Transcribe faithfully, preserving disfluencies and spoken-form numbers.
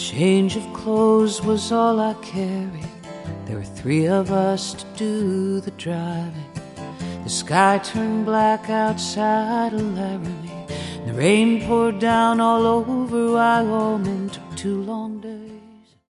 change of clothes was all I carried. There were three of us to do the driving. The sky turned black outside of Laramie. The rain poured down all over Wyoming. Took two long days.